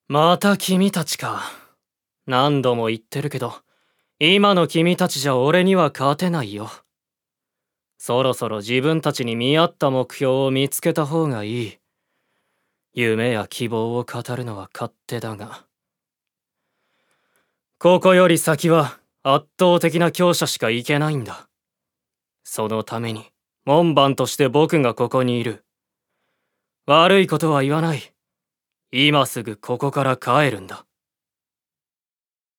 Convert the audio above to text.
また君たちか。何度も言ってるけど、今の君たちじゃ俺には勝てないよ。そろそろ自分たちに見合った目標を見つけた方がいい。夢や希望を語るのは勝手だが。ここより先は圧倒的な強者しか行けないんだ。そのために門番として僕がここにいる。悪いことは言わない。今すぐここから帰るんだ。